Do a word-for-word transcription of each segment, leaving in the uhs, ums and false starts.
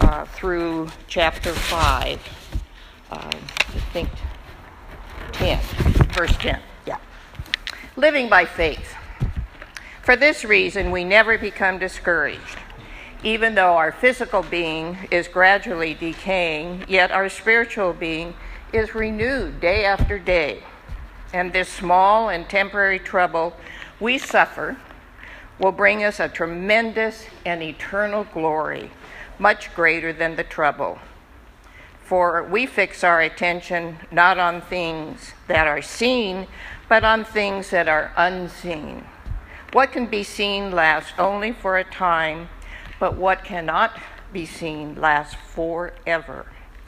uh, through chapter five, uh, I think ten, verse ten, yeah. Living by faith. For this reason, we never become discouraged. Even though our physical being is gradually decaying, yet our spiritual being is renewed day after day. And this small and temporary trouble we suffer will bring us a tremendous and eternal glory, much greater than the trouble. For we fix our attention not on things that are seen, but on things that are unseen. What can be seen lasts only for a time, but what cannot be seen lasts forever.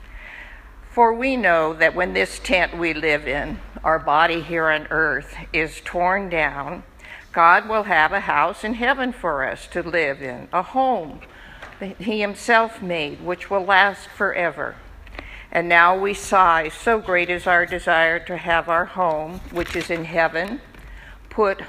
For we know that when this tent we live in, our body here on earth, is torn down, God will have a house in heaven for us to live in, a home that he himself made, which will last forever. And now we sigh, so great is our desire to have our home, which is in heaven, put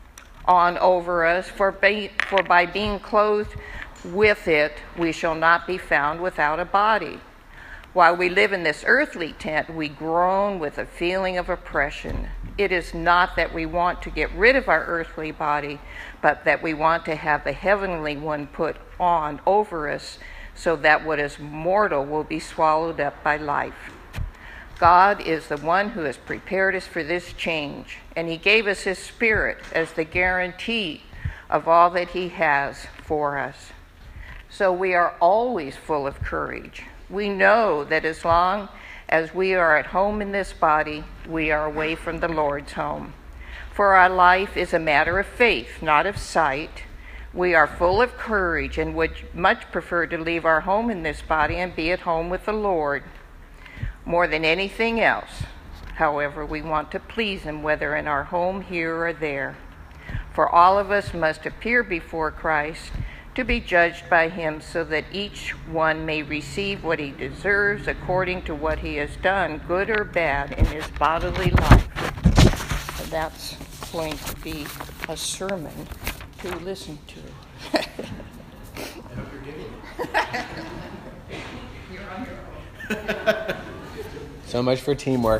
on over us, for by, for by being clothed with it, we shall not be found without a body. While we live in this earthly tent, we groan with a feeling of oppression. It is not that we want to get rid of our earthly body, but that we want to have the heavenly one put on over us, so that what is mortal will be swallowed up by life. God is the one who has prepared us for this change, and he gave us his Spirit as the guarantee of all that he has for us. So we are always full of courage. We know that as long as we are at home in this body, we are away from the Lord's home. For our life is a matter of faith, not of sight. We are full of courage and would much prefer to leave our home in this body and be at home with the Lord. More than anything else, however, we want to please him, whether in our home here or there. For all of us must appear before Christ to be judged by him, so that each one may receive what he deserves according to what he has done, good or bad, in his bodily life. And that's going to be a sermon to listen to. I hope you're getting it. You're on your own. So much for teamwork.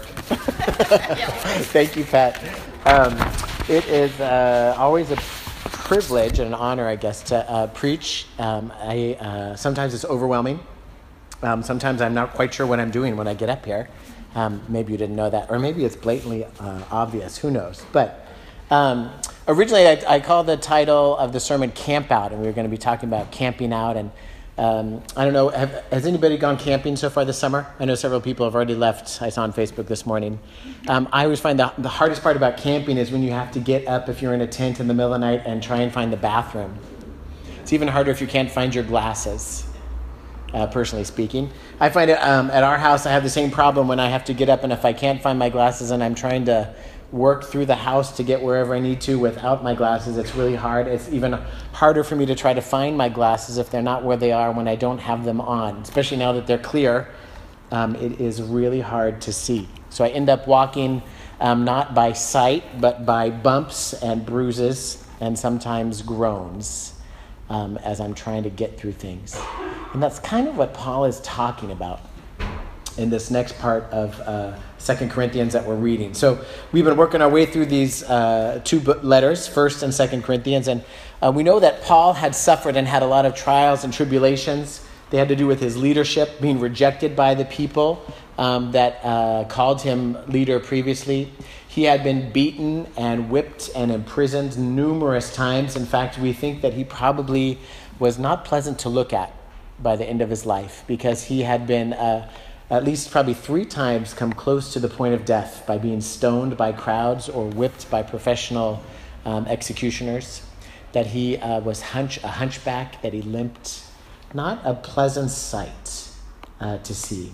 Thank you, Pat. Um, it is uh, always a privilege and an honor, I guess, to uh, preach. Um, I uh, sometimes it's overwhelming. Um, sometimes I'm not quite sure what I'm doing when I get up here. Um, maybe you didn't know that, or maybe it's blatantly uh, obvious. Who knows? But um, originally, I, I called the title of the sermon "Camp Out," and we were going to be talking about camping out. And um, I don't know, have, has anybody gone camping so far this summer? I know several people have already left. I saw on Facebook this morning. Um, I always find the, the hardest part about camping is when you have to get up if you're in a tent in the middle of the night and try and find the bathroom. It's even harder if you can't find your glasses, uh, personally speaking. I find it um, at our house, I have the same problem when I have to get up, and if I can't find my glasses and I'm trying to work through the house to get wherever I need to without my glasses, it's really hard. It's even harder for me to try to find my glasses if they're not where they are when I don't have them on, especially now that they're clear. Um, it is really hard to see. So I end up walking um, not by sight, but by bumps and bruises and sometimes groans um, as I'm trying to get through things. And that's kind of what Paul is talking about in this next part of uh, Second Corinthians that we're reading. So we've been working our way through these uh, two letters, First and Second Corinthians, and uh, we know that Paul had suffered and had a lot of trials and tribulations. They had to do with his leadership, being rejected by the people um, that uh, called him leader previously. He had been beaten and whipped and imprisoned numerous times. In fact, we think that he probably was not pleasant to look at by the end of his life, because he had been uh, at least probably three times come close to the point of death by being stoned by crowds or whipped by professional um, executioners, that he uh, was hunch a hunchback, that he limped. Not a pleasant sight uh, to see.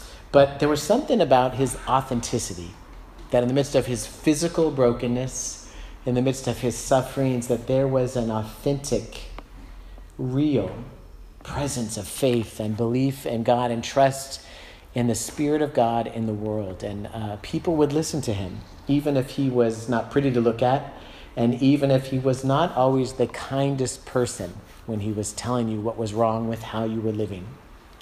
But there was something about his authenticity, that in the midst of his physical brokenness, in the midst of his sufferings, that there was an authentic, real presence of faith and belief in God and trust in the Spirit of God in the world. And uh, people would listen to him, even if he was not pretty to look at, and even if he was not always the kindest person when he was telling you what was wrong with how you were living.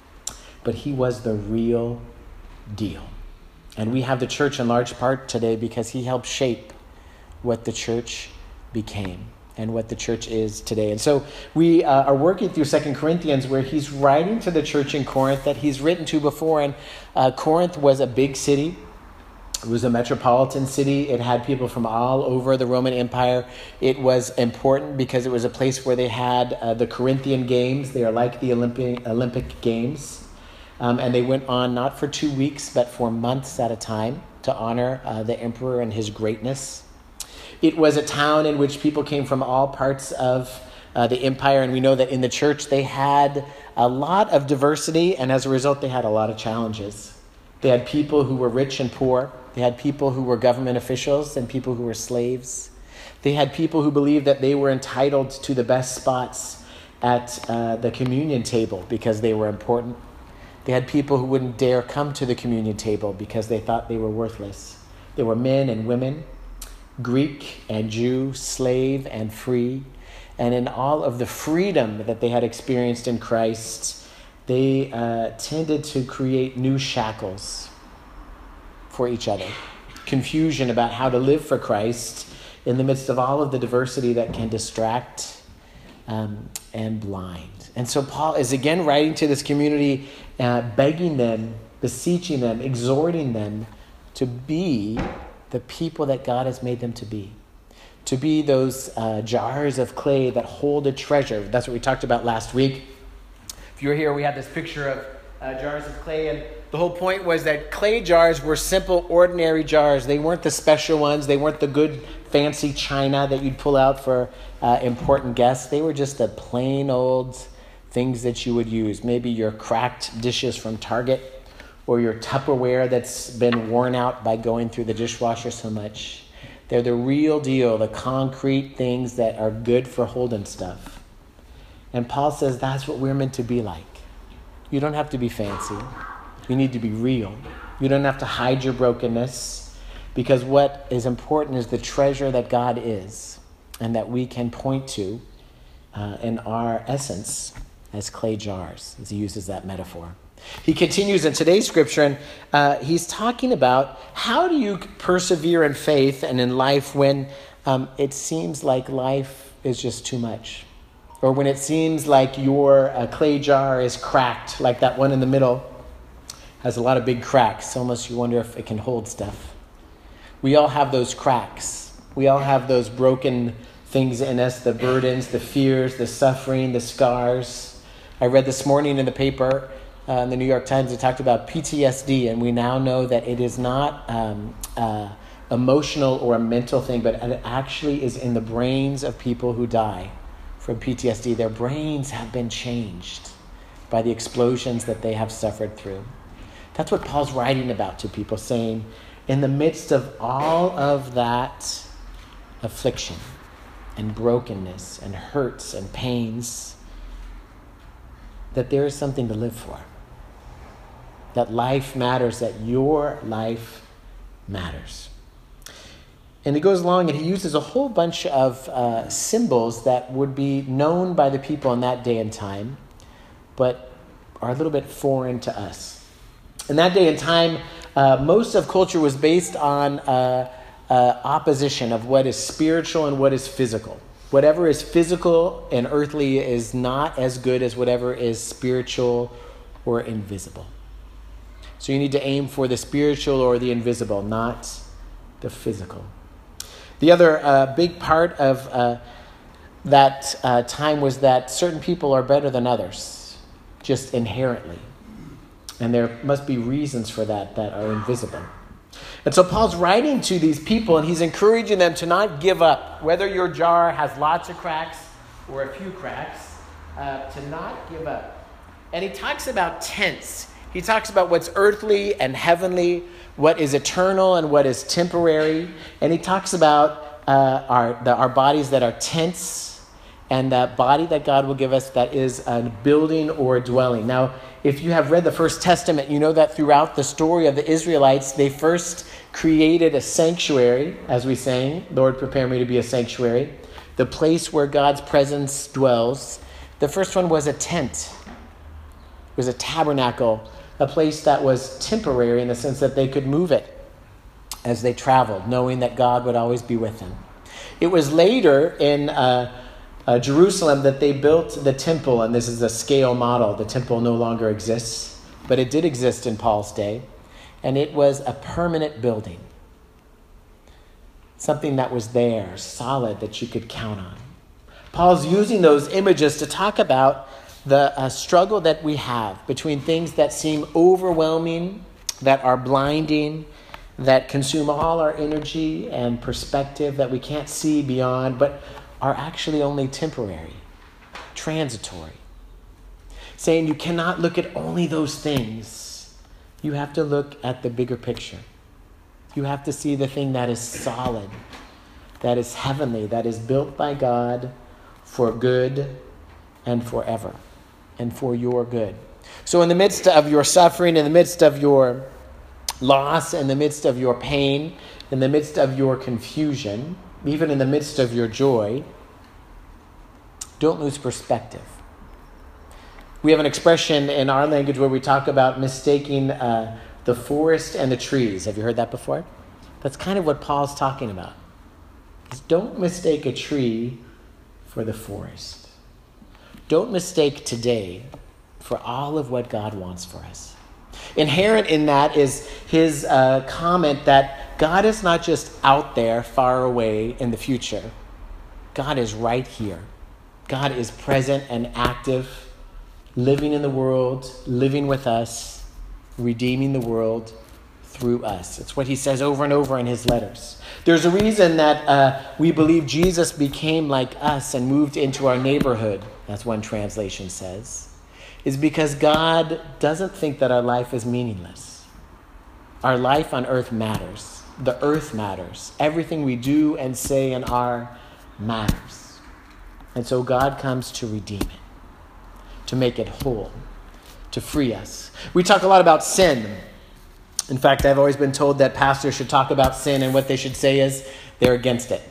but he was the real deal. And we have the church in large part today because he helped shape what the church became and what the church is today. And so we uh, are working through Second Corinthians, where he's writing to the church in Corinth that he's written to before. And uh, Corinth was a big city. It was a metropolitan city. It had people from all over the Roman Empire. It was important because it was a place where they had uh, the Corinthian Games. They are like the Olympic Olympic Games. Um, and they went on not for two weeks, but for months at a time to honor uh, the emperor and his greatness. It was a town in which people came from all parts of uh, the empire. And we know that in the church, they had a lot of diversity. And as a result, they had a lot of challenges. They had people who were rich and poor. They had people who were government officials and people who were slaves. They had people who believed that they were entitled to the best spots at uh, the communion table because they were important. They had people who wouldn't dare come to the communion table because they thought they were worthless. There were men and women, Greek and Jew, slave and free. And in all of the freedom that they had experienced in Christ, they uh, tended to create new shackles for each other. Confusion about how to live for Christ in the midst of all of the diversity that can distract um, and blind. And so Paul is again writing to this community, uh, begging them, beseeching them, exhorting them to be the people that God has made them to be. To be those uh, jars of clay that hold a treasure. That's what we talked about last week. If you were here, we had this picture of uh, jars of clay, and the whole point was that clay jars were simple, ordinary jars. They weren't the special ones. They weren't the good, fancy china that you'd pull out for uh, important guests. They were just the plain old things that you would use. Maybe your cracked dishes from Target, or your Tupperware that's been worn out by going through the dishwasher so much. They're the real deal, the concrete things that are good for holding stuff. And Paul says that's what we're meant to be like. You don't have to be fancy. You need to be real. You don't have to hide your brokenness, because what is important is the treasure that God is and that we can point to uh, in our essence as clay jars, as he uses that metaphor. He continues in today's scripture, and uh, he's talking about how do you persevere in faith and in life when um, it seems like life is just too much, or when it seems like your uh, clay jar is cracked, like that one in the middle has a lot of big cracks. Almost you wonder if it can hold stuff. We all have those cracks. We all have those broken things in us, the burdens, the fears, the suffering, the scars. I read this morning in the paper, Uh, in the New York Times, it talked about P T S D, and we now know that it is not um, uh, emotional or a mental thing, but it actually is in the brains of people who die from P T S D. Their brains have been changed by the explosions that they have suffered through. That's what Paul's writing about to people, saying, in the midst of all of that affliction and brokenness and hurts and pains, that there is something to live for. That life matters, that your life matters. And he goes along and he uses a whole bunch of uh, symbols that would be known by the people in that day and time, but are a little bit foreign to us. In that day and time, uh, most of culture was based on uh, uh, opposition of what is spiritual and what is physical. Whatever is physical and earthly is not as good as whatever is spiritual or invisible. So you need to aim for the spiritual or the invisible, not the physical. The other uh, big part of uh, that uh, time was that certain people are better than others, just inherently. And there must be reasons for that that are invisible. And so Paul's writing to these people, and he's encouraging them to not give up. Whether your jar has lots of cracks or a few cracks, uh, to not give up. And he talks about tents. He talks about what's earthly and heavenly, what is eternal and what is temporary. And he talks about uh, our the, our bodies that are tents, and that body that God will give us that is a building or a dwelling. Now, if you have read the First Testament, you know that throughout the story of the Israelites, they first created a sanctuary, as we sang, Lord, prepare me to be a sanctuary, the place where God's presence dwells. The first one was a tent. It was a tabernacle, a place that was temporary in the sense that they could move it as they traveled, knowing that God would always be with them. It was later in uh, uh, Jerusalem that they built the temple, and this is a scale model. The temple no longer exists, but it did exist in Paul's day, and it was a permanent building, something that was there, solid, that you could count on. Paul's using those images to talk about the uh, struggle that we have between things that seem overwhelming, that are blinding, that consume all our energy and perspective, that we can't see beyond, but are actually only temporary, transitory. Saying you cannot look at only those things. You have to look at the bigger picture. You have to see the thing that is solid, that is heavenly, that is built by God for good and forever, and for your good. So in the midst of your suffering, in the midst of your loss, in the midst of your pain, in the midst of your confusion, even in the midst of your joy, don't lose perspective. We have an expression in our language where we talk about mistaking uh, the forest and the trees. Have you heard that before? That's kind of what Paul's talking about. Is don't mistake a tree for the forest. Don't mistake today for all of what God wants for us. Inherent in that is his uh, comment that God is not just out there, far away in the future. God is right here. God is present and active, living in the world, living with us, redeeming the world through us. It's what he says over and over in his letters. There's a reason that uh, we believe Jesus became like us and moved into our neighborhood, as one translation says, is because God doesn't think that our life is meaningless. Our life on earth matters. The earth matters. Everything we do and say and are matters. And so God comes to redeem it, to make it whole, to free us. We talk a lot about sin. In fact, I've always been told that pastors should talk about sin, and what they should say is they're against it.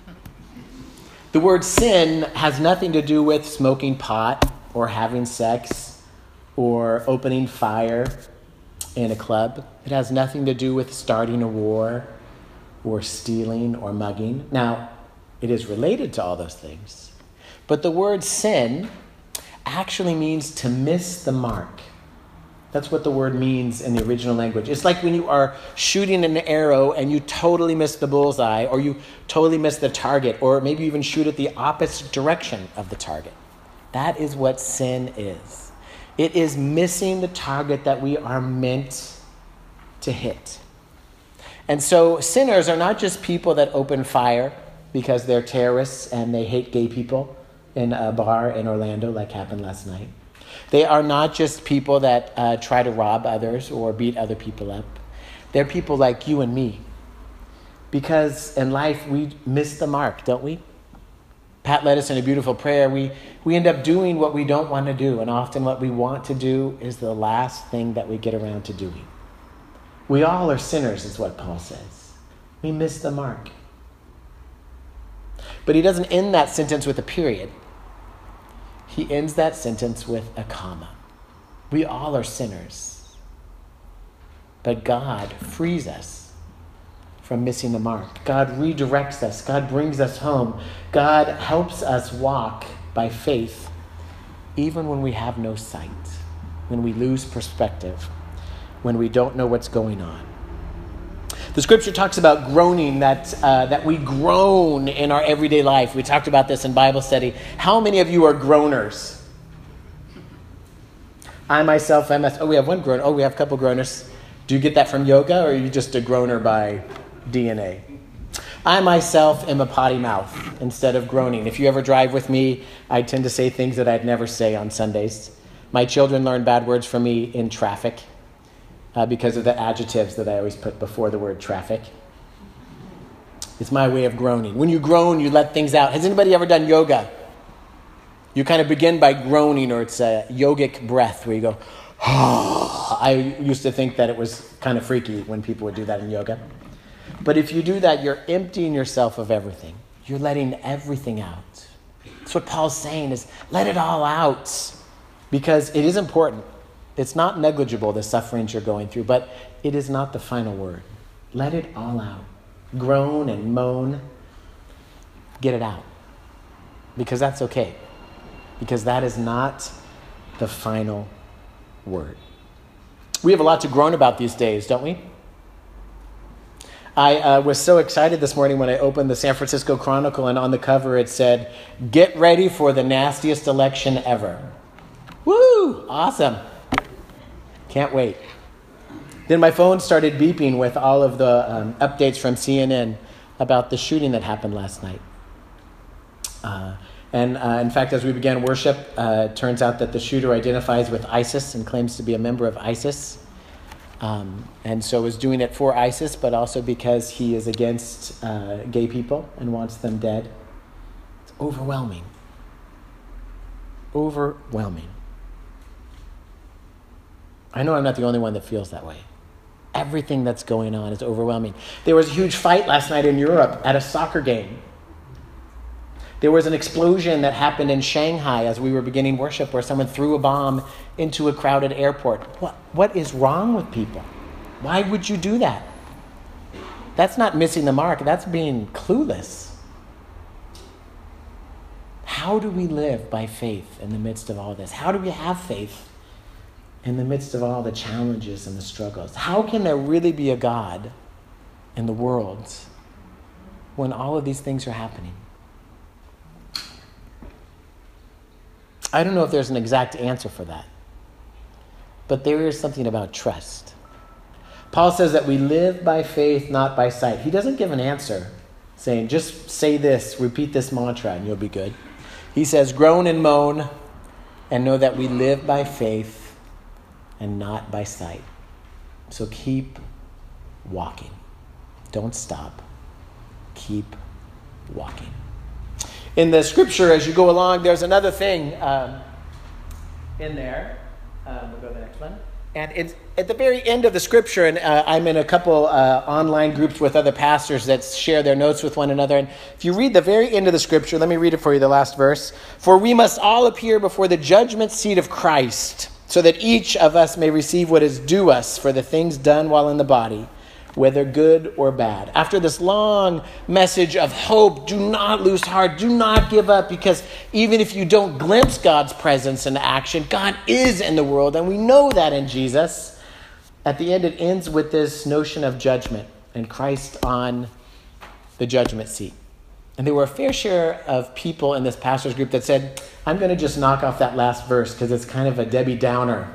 The word sin has nothing to do with smoking pot or having sex or opening fire in a club. It has nothing to do with starting a war or stealing or mugging. Now, it is related to all those things. But the word sin actually means to miss the mark. That's what the word means in the original language. It's like when you are shooting an arrow and you totally miss the bullseye, or you totally miss the target, or maybe even shoot it the opposite direction of the target. That is what sin is. It is missing the target that we are meant to hit. And so sinners are not just people that open fire because they're terrorists and they hate gay people in a bar in Orlando like happened last night. They are not just people that uh, try to rob others or beat other people up. They're people like you and me. Because in life, we miss the mark, don't we? Pat led us in a beautiful prayer. We, we end up doing what we don't want to do. And often what we want to do is the last thing that we get around to doing. We all are sinners, is what Paul says. We miss the mark. But he doesn't end that sentence with a period. He ends that sentence with a comma. We all are sinners. But God frees us from missing the mark. God redirects us. God brings us home. God helps us walk by faith, even when we have no sight, when we lose perspective, when we don't know what's going on. The scripture talks about groaning, that uh, that we groan in our everyday life. We talked about this in Bible study. How many of you are groaners? I myself, I must, oh, we have one groaner. Oh, we have a couple groaners. Do you get that from yoga, or are you just a groaner by D N A? I myself am a potty mouth instead of groaning. If you ever drive with me, I tend to say things that I'd never say on Sundays. My children learn bad words from me in traffic. Uh, because of the adjectives that I always put before the word traffic. It's my way of groaning. When you groan, you let things out. Has anybody ever done yoga? You kind of begin by groaning, or it's a yogic breath where you go, oh. I used to think that it was kind of freaky when people would do that in yoga. But if you do that, you're emptying yourself of everything. You're letting everything out. That's what Paul's saying, is let it all out. Because it is important. It's not negligible, the sufferings you're going through, but it is not the final word. Let it all out. Groan and moan. Get it out. Because that's okay. Because that is not the final word. We have a lot to groan about these days, don't we? I uh, was so excited this morning when I opened the San Francisco Chronicle, and on the cover it said, "Get ready for the nastiest election ever." Woo! Awesome. Can't wait. Then my phone started beeping with all of the um, updates from C N N about the shooting that happened last night. Uh, and uh, in fact, as we began worship, uh, it turns out that the shooter identifies with ISIS and claims to be a member of ISIS. Um, and so is doing it for ISIS, but also because he is against uh, gay people and wants them dead. It's overwhelming. Overwhelming. I know I'm not the only one that feels that way. Everything that's going on is overwhelming. There was a huge fight last night in Europe at a soccer game. There was an explosion that happened in Shanghai as we were beginning worship where someone threw a bomb into a crowded airport. What, what is wrong with people? Why would you do that? That's not missing the mark. That's being clueless. How do we live by faith in the midst of all this? How do we have faith in the midst of all the challenges and the struggles? How can there really be a God in the world when all of these things are happening? I don't know if there's an exact answer for that, but there is something about trust. Paul says that we live by faith, not by sight. He doesn't give an answer saying, just say this, repeat this mantra, and you'll be good. He says, groan and moan, and know that we live by faith and not by sight. So keep walking. Don't stop. Keep walking. In the scripture, as you go along, there's another thing um, in there. Um, we'll go to the next one. And it's at the very end of the scripture, and uh, I'm in a couple uh, online groups with other pastors that share their notes with one another. And if you read the very end of the scripture, let me read it for you, the last verse. For we must all appear before the judgment seat of Christ, so that each of us may receive what is due us for the things done while in the body, whether good or bad. After this long message of hope, do not lose heart, do not give up, because even if you don't glimpse God's presence in action, God is in the world, and we know that in Jesus. At the end, it ends with this notion of judgment and Christ on the judgment seat. And there were a fair share of people in this pastor's group that said, I'm going to just knock off that last verse because it's kind of a Debbie Downer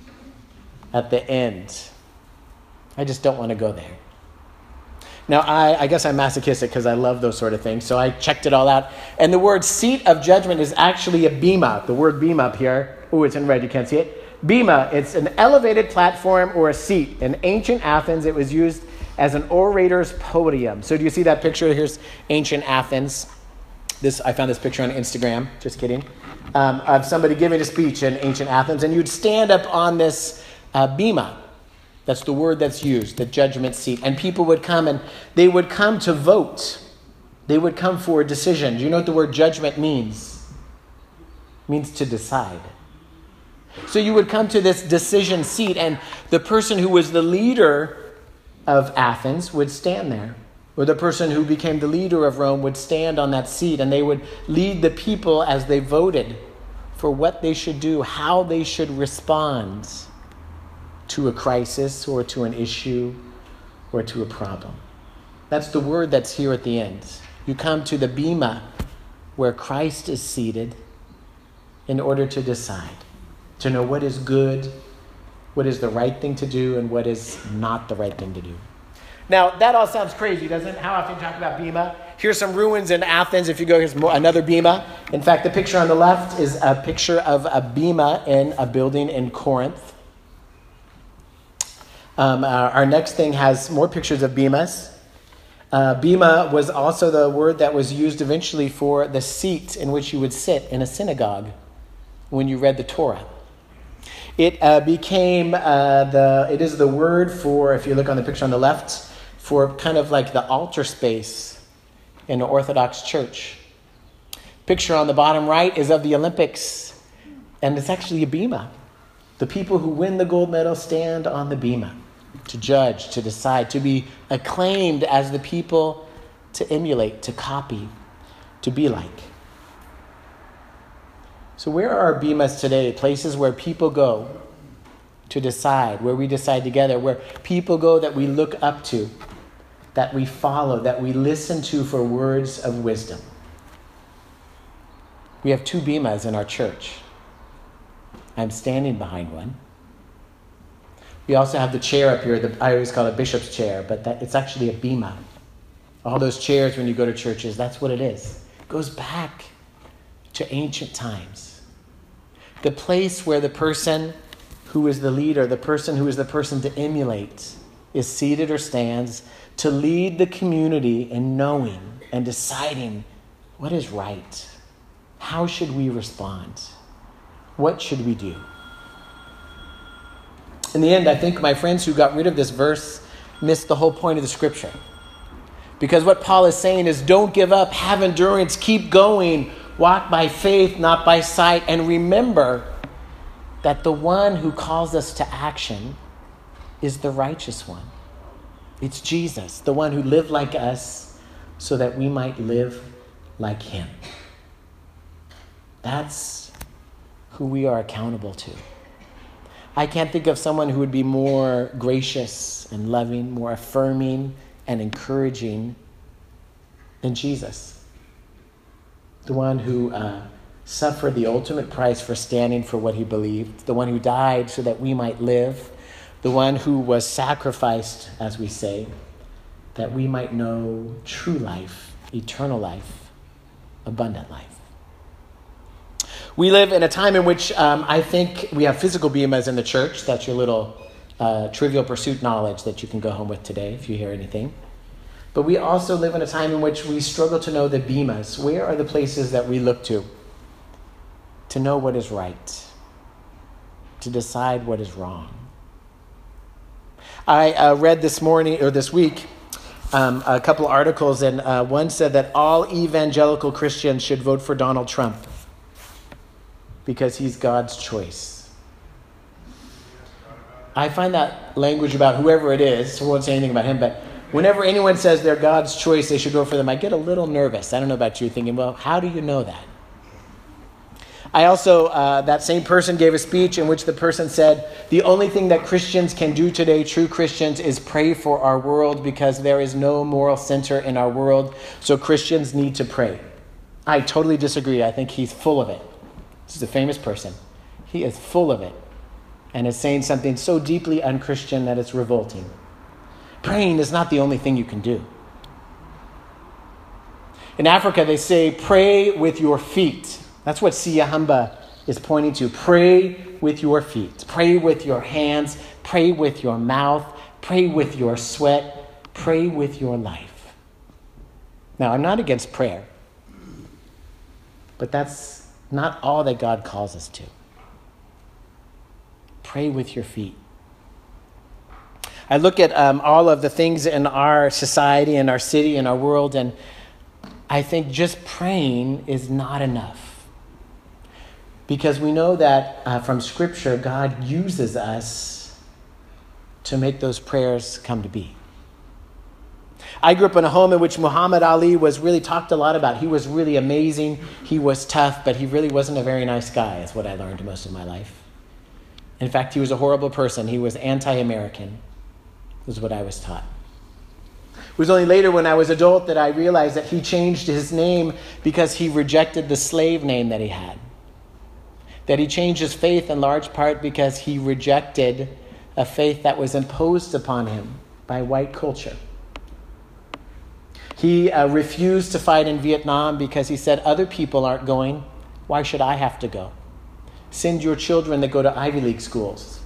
at the end. I just don't want to go there. Now, I, I guess I'm masochistic because I love those sort of things, so I checked it all out. And the word seat of judgment is actually a bema. The word bema up here. Oh, it's in red, you can't see it. Bema, it's an elevated platform or a seat. In ancient Athens, it was used as an orator's podium. So do you see that picture? Here's ancient Athens. This I found this picture on Instagram, just kidding, um, of somebody giving a speech in ancient Athens, and you'd stand up on this uh, bema. That's the word that's used, the judgment seat. And people would come and they would come to vote. They would come for a decision. Do you know what the word judgment means? It means to decide. So you would come to this decision seat, and the person who was the leader of Athens would stand there. Or the person who became the leader of Rome would stand on that seat, and they would lead the people as they voted for what they should do, how they should respond to a crisis or to an issue or to a problem. That's the word that's here at the end. You come to the bema where Christ is seated in order to decide, to know what is good, what is the right thing to do, and what is not the right thing to do. Now, that all sounds crazy, doesn't it? How often you talk about bema? Here's some ruins in Athens. If you go, here's more, another bema. In fact, the picture on the left is a picture of a bema in a building in Corinth. Um, our, our next thing has more pictures of bemas. Uh, bema was also the word that was used eventually for the seat in which you would sit in a synagogue when you read the Torah. It uh, became uh, the, it is the word for, if you look on the picture on the left, for kind of like the altar space in the Orthodox Church. Picture on the bottom right is of the Olympics, and it's actually a bema. The people who win the gold medal stand on the bema to judge, to decide, to be acclaimed as the people to emulate, to copy, to be like. So where are our bemas today? Places where people go to decide, where we decide together, where people go that we look up to, that we follow, that we listen to for words of wisdom. We have two bemas in our church. I'm standing behind one. We also have the chair up here. The, I always call it bishop's chair, but that, it's actually a bema. All those chairs when you go to churches, that's what it is. It goes back to ancient times. The place where the person who is the leader, the person who is the person to emulate, is seated or stands to lead the community in knowing and deciding what is right. How should we respond? What should we do? In the end, I think my friends who got rid of this verse missed the whole point of the scripture. Because what Paul is saying is, don't give up, have endurance, keep going, walk by faith, not by sight, and remember that the one who calls us to action is the righteous one. It's Jesus, the one who lived like us so that we might live like him. That's who we are accountable to. I can't think of someone who would be more gracious and loving, more affirming and encouraging than Jesus. The one who uh, suffered the ultimate price for standing for what he believed. The one who died so that we might live. The one who was sacrificed, as we say, that we might know true life, eternal life, abundant life. We live in a time in which um, I think we have physical bemas in the church. That's your little uh, Trivial Pursuit knowledge that you can go home with today if you hear anything. But we also live in a time in which we struggle to know the bemas. Where are the places that we look to? To know what is right. To decide what is wrong. I uh, read this morning, or this week, um, a couple articles, and uh, one said that all evangelical Christians should vote for Donald Trump because he's God's choice. I find that language about whoever it is, so I won't say anything about him, but whenever anyone says they're God's choice, they should go for them, I get a little nervous. I don't know about you, thinking, well, how do you know that? I also, uh, that same person gave a speech in which the person said, the only thing that Christians can do today, true Christians, is pray for our world because there is no moral center in our world, so Christians need to pray. I totally disagree. I think he's full of it. This is a famous person. He is full of it and is saying something so deeply unchristian that it's revolting. Praying is not the only thing you can do. In Africa, they say, pray with your feet. That's what Siyahamba is pointing to. Pray with your feet. Pray with your hands. Pray with your mouth. Pray with your sweat. Pray with your life. Now, I'm not against prayer, but that's not all that God calls us to. Pray with your feet. I look at um, all of the things in our society, in our city, in our world, and I think just praying is not enough. Because we know that uh, from Scripture, God uses us to make those prayers come to be. I grew up in a home in which Muhammad Ali was really talked a lot about. He was really amazing. He was tough, but he really wasn't a very nice guy, is what I learned most of my life. In fact, he was a horrible person. He was anti-American, is what I was taught. It was only later when I was adult that I realized that he changed his name because he rejected the slave name that he had. That he changed his faith in large part because he rejected a faith that was imposed upon him by white culture. He uh, refused to fight in Vietnam because he said, other people aren't going. Why should I have to go? Send your children that go to Ivy League schools.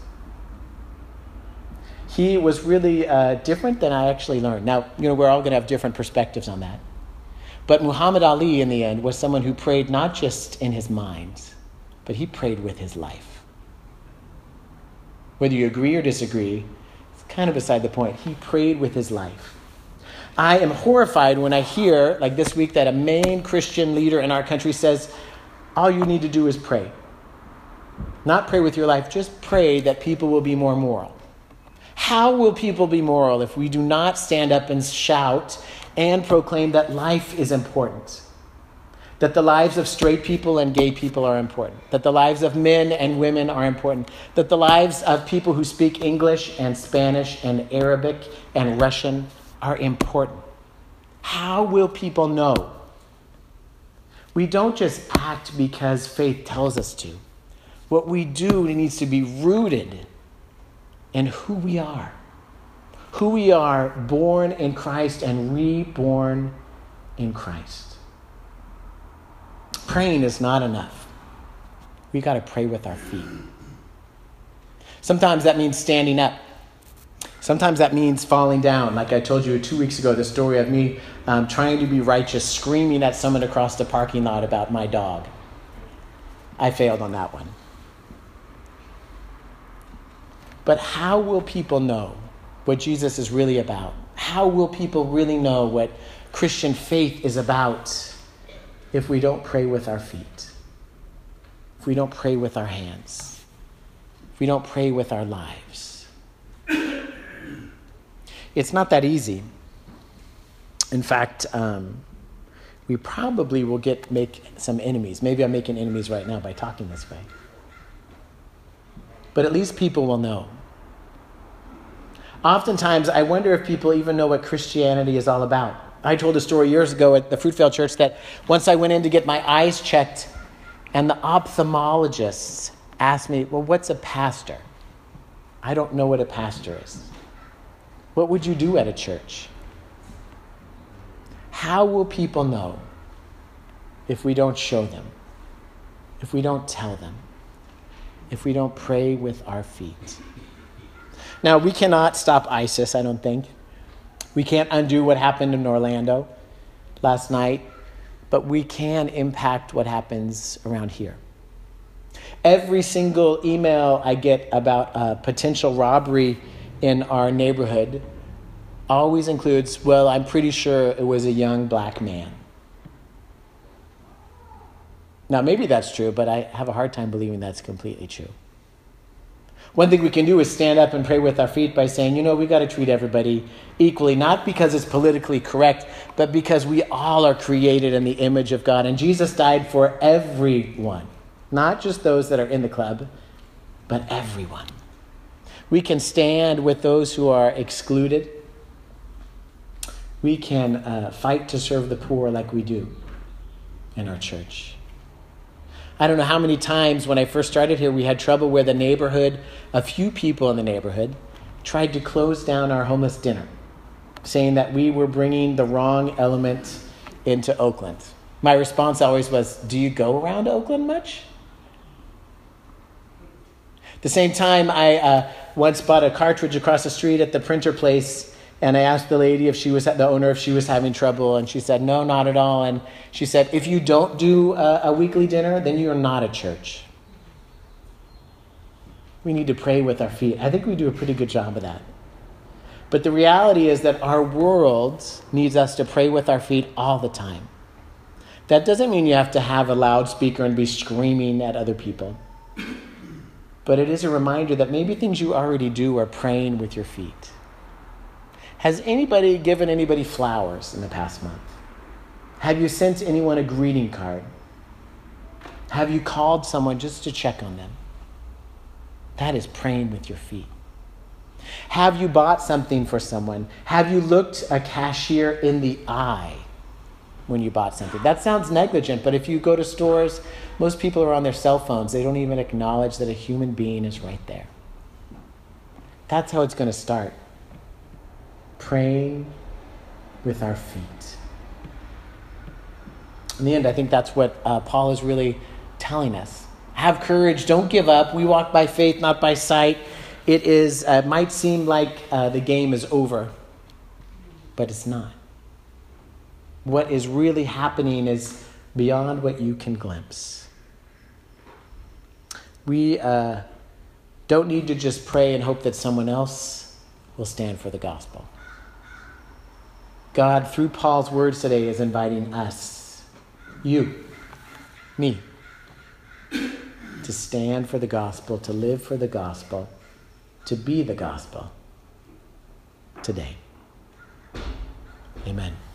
He was really uh, different than I actually learned. Now, you know, we're all going to have different perspectives on that. But Muhammad Ali, in the end, was someone who prayed not just in his mind, but he prayed with his life. Whether you agree or disagree, it's kind of beside the point. He prayed with his life. I am horrified when I hear, like this week, that a main Christian leader in our country says, all you need to do is pray. Not pray with your life, just pray that people will be more moral. How will people be moral if we do not stand up and shout and proclaim that life is important? That the lives of straight people and gay people are important. That the lives of men and women are important. That the lives of people who speak English and Spanish and Arabic and Russian are important. How will people know? We don't just act because faith tells us to. What we do needs to be rooted in who we are. Who we are, born in Christ and reborn in Christ. Praying is not enough. We got to pray with our feet. Sometimes that means standing up. Sometimes that means falling down. Like I told you two weeks ago, the story of me um, trying to be righteous, screaming at someone across the parking lot about my dog. I failed on that one. But how will people know what Jesus is really about? How will people really know what Christian faith is about if we don't pray with our feet? If we don't pray with our hands? If we don't pray with our lives? It's not that easy. In fact, um, we probably will get make some enemies. Maybe I'm making enemies right now by talking this way. But at least people will know. Oftentimes, I wonder if people even know what Christianity is all about. I told a story years ago at the Fruitvale Church that once I went in to get my eyes checked, and the ophthalmologist asked me, well, what's a pastor? I don't know what a pastor is. What would you do at a church? How will people know if we don't show them? If we don't tell them? If we don't pray with our feet? Now, we cannot stop ISIS, I don't think. We can't undo what happened in Orlando last night, but we can impact what happens around here. Every single email I get about a potential robbery in our neighborhood always includes, well, I'm pretty sure it was a young black man. Now, maybe that's true, but I have a hard time believing that's completely true. One thing we can do is stand up and pray with our feet by saying, you know, we got to treat everybody equally, not because it's politically correct, but because we all are created in the image of God. And Jesus died for everyone, not just those that are in the club, but everyone. We can stand with those who are excluded. We can uh, fight to serve the poor like we do in our church. I don't know how many times when I first started here, we had trouble where the neighborhood, a few people in the neighborhood, tried to close down our homeless dinner, saying that we were bringing the wrong element into Oakland. My response always was, do you go around Oakland much? At the same time, I uh, once bought a cartridge across the street at the printer place, and I asked the lady if she was the owner if she was having trouble, and she said, no, not at all. And she said, if you don't do a, a weekly dinner, then you're not a church. We need to pray with our feet. I think we do a pretty good job of that. But the reality is that our world needs us to pray with our feet all the time. That doesn't mean you have to have a loudspeaker and be screaming at other people. But it is a reminder that maybe things you already do are praying with your feet. Has anybody given anybody flowers in the past month? Have you sent anyone a greeting card? Have you called someone just to check on them? That is praying with your feet. Have you bought something for someone? Have you looked a cashier in the eye when you bought something? That sounds negligent, but if you go to stores, most people are on their cell phones. They don't even acknowledge that a human being is right there. That's how it's going to start. Praying with our feet. In the end, I think that's what uh, Paul is really telling us. Have courage. Don't give up. We walk by faith, not by sight. It is uh, might seem like uh, the game is over, but it's not. What is really happening is beyond what you can glimpse. We uh, don't need to just pray and hope that someone else will stand for the gospel. God, through Paul's words today, is inviting us, you, me, to stand for the gospel, to live for the gospel, to be the gospel today. Amen.